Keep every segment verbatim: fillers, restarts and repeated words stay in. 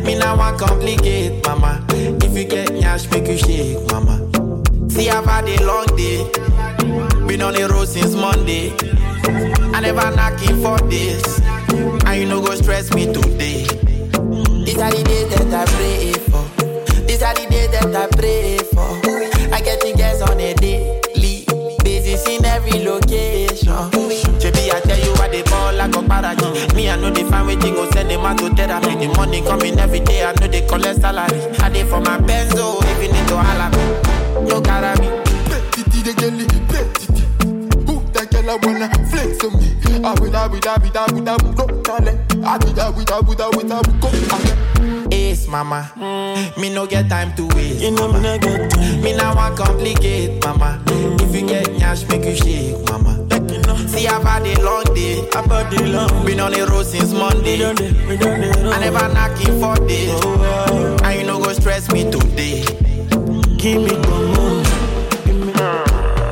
Me now want complicate, mama. If you get nyash, make you shake, mama. See, I've had a long day. Been on the road since Monday. I never knocking for this. And you no go stress me today. These are the days that I pray for. These are the days that I pray for. I get the gas on a daily basis in every location. Baby, I tell you what they ball like a party. Me, I know they find waiting, go send them out to therapy. The money coming every day, I know they collect salary. I did for my benzo, even into Alabama. No carry me. Petty, the girl, petty. Who that girl I wanna flex on me? I would, I would, I would, I would, I would go talent. I would, I would, I would, I would, I would go talent. Ace, mama. Mm. Me no get time to waste. You know me no get time. Me now want complicate, mama. Mm. If you get nyash, make you shake, mama. See, I've had a long day. I've had a long. Been on the road since Monday. We done it, we done it. I never knocking for this. Oh, oh. And you no go stress me today. Give me one more. Give me. Uh,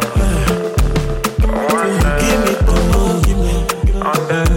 give me one more. Give me. On the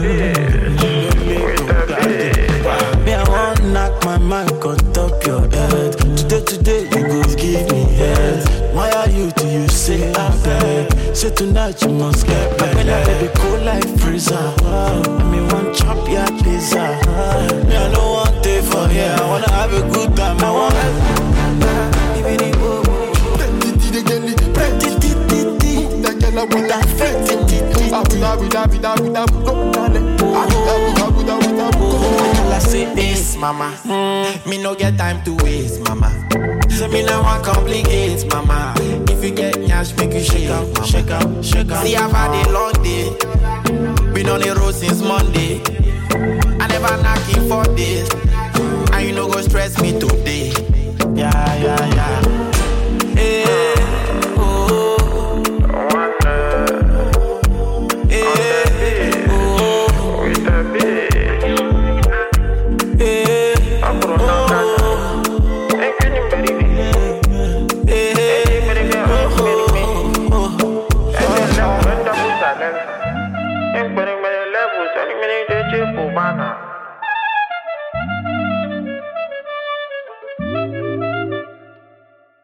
beach. Me, I want knock my mic on top your head. Today, today, you go give me head. Why are you till you say I beg? Say tonight you must get back. When I baby cool like freezer. I mean one chop ya pizza. Me I don't want it for here. I wanna have a good time. I wanna. Even if you the girl, petty, that girl I wanna flex. I would, I would, I would, I would, I would go talent. I would, I would, I would, I would, I would go. I say this, mama. Mm. Me no get time to waste, mama. So me now want complicate, mama. If you get nyash, make you shake out, shake out, shake out. See, I've had a long day. Been on the road since Monday.